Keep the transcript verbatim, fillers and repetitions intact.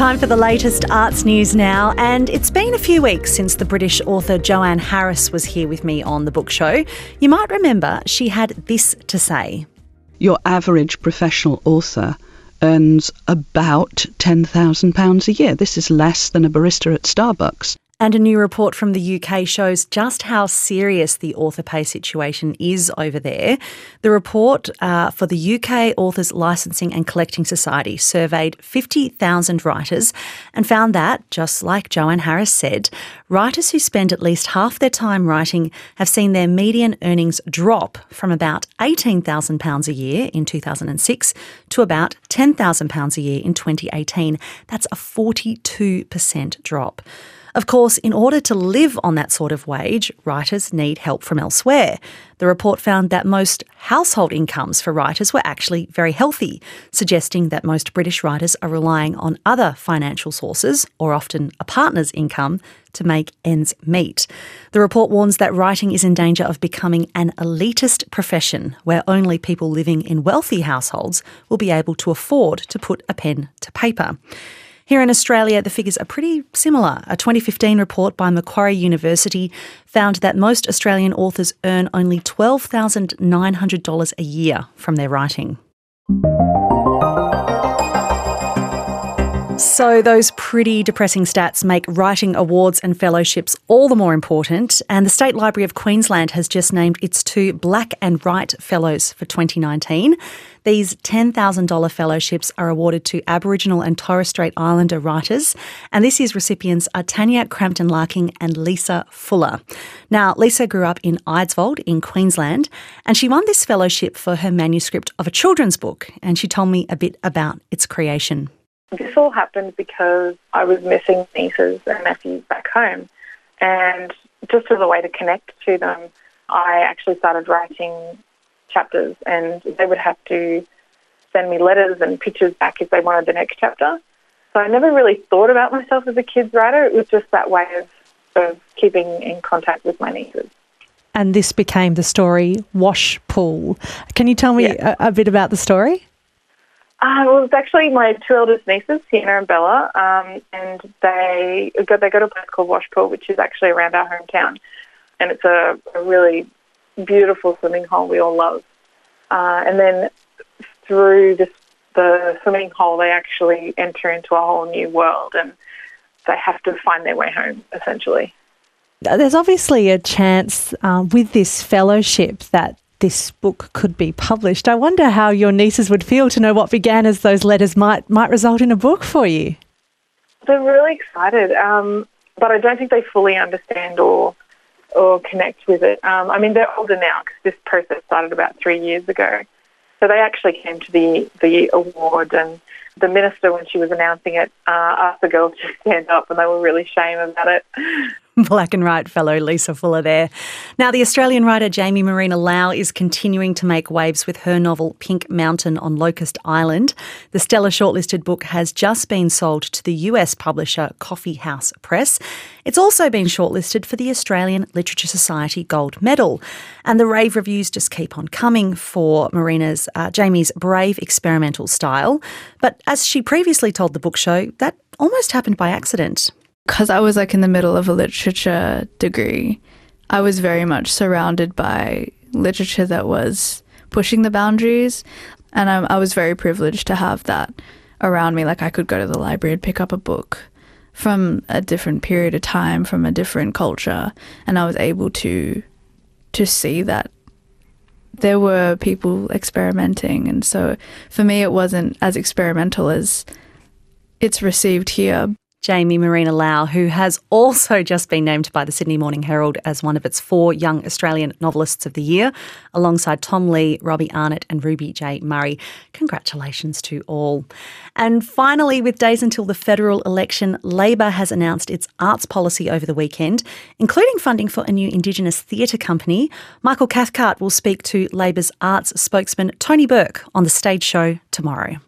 Time for the latest arts news now, and it's been a few weeks since the British author Joanne Harris was here with me on The Book Show. You might remember she had this to say. Your average professional author earns about ten thousand pounds a year. This is less than a barista at Starbucks. And a new report from the U K shows just how serious the author pay situation is over there. The report uh, for the U K Authors Licensing and Collecting Society surveyed fifty thousand writers and found that, just like Joanne Harris said, writers who spend at least half their time writing have seen their median earnings drop from about eighteen thousand pounds a year in two thousand six to about ten thousand pounds a year in twenty eighteen. That's a forty-two percent drop. Of course, in order to live on that sort of wage, writers need help from elsewhere. The report found that most household incomes for writers were actually very healthy, suggesting that most British writers are relying on other financial sources, or often a partner's income, to make ends meet. The report warns that writing is in danger of becoming an elitist profession where only people living in wealthy households will be able to afford to put a pen to paper. Here in Australia, the figures are pretty similar. A twenty fifteen report by Macquarie University found that most Australian authors earn only twelve thousand nine hundred dollars a year from their writing. So those pretty depressing stats make writing awards and fellowships all the more important, and the State Library of Queensland has just named its two Black and Write Fellows for twenty nineteen. These ten thousand dollars fellowships are awarded to Aboriginal and Torres Strait Islander writers, and this year's recipients are Tanya Crampton-Larking and Lisa Fuller. Now, Lisa grew up in Eidsvold in Queensland, and she won this fellowship for her manuscript of a children's book, and she told me a bit about its creation. This all happened because I was missing nieces and nephews back home, and just as a way to connect to them, I actually started writing chapters, and they would have to send me letters and pictures back if they wanted the next chapter. So I never really thought about myself as a kids writer. It was just that way of, of keeping in contact with my nieces. And this became the story Wash Pool. Can you tell me yeah. a, a bit about the story? Uh, well, it's actually my two eldest nieces, Sienna and Bella, um, and they go, they go to a place called Wash Pool, which is actually around our hometown, and it's a, a really beautiful swimming hole we all love. Uh, and then through this, the swimming hole, they actually enter into a whole new world, and they have to find their way home, essentially. There's obviously a chance uh, with this fellowship that this book could be published. I wonder how your nieces would feel to know what began as those letters might might result in a book for you. They're really excited, um, but I don't think they fully understand or or connect with it. Um, I mean, they're older now because this process started about three years ago. So they actually came to the, the award, and the minister, when she was announcing it, uh, asked the girls to stand up, and they were really ashamed about it. Black and Write fellow Lisa Fuller there. Now, the Australian writer Jamie Marina Lau is continuing to make waves with her novel Pink Mountain on Locust Island. The stellar shortlisted book has just been sold to the U S publisher Coffee House Press. It's also been shortlisted for the Australian Literature Society Gold Medal. And the rave reviews just keep on coming for Marina's, uh, Jamie's brave experimental style. But as she previously told the book show, that almost happened by accident. Because I was like in the middle of a literature degree, I was very much surrounded by literature that was pushing the boundaries, and I, I was very privileged to have that around me. Like I could go to the library and pick up a book from a different period of time, from a different culture, and I was able to to see that there were people experimenting. And so for me it wasn't as experimental as it's received here. Jamie Marina Lau, who has also just been named by the Sydney Morning Herald as one of its four Young Australian Novelists of the Year, alongside Tom Lee, Robbie Arnott and Ruby J. Murray. Congratulations to all. And finally, with days until the federal election, Labor has announced its arts policy over the weekend, including funding for a new Indigenous theatre company. Michael Cathcart will speak to Labor's arts spokesman Tony Burke on The Stage Show tomorrow.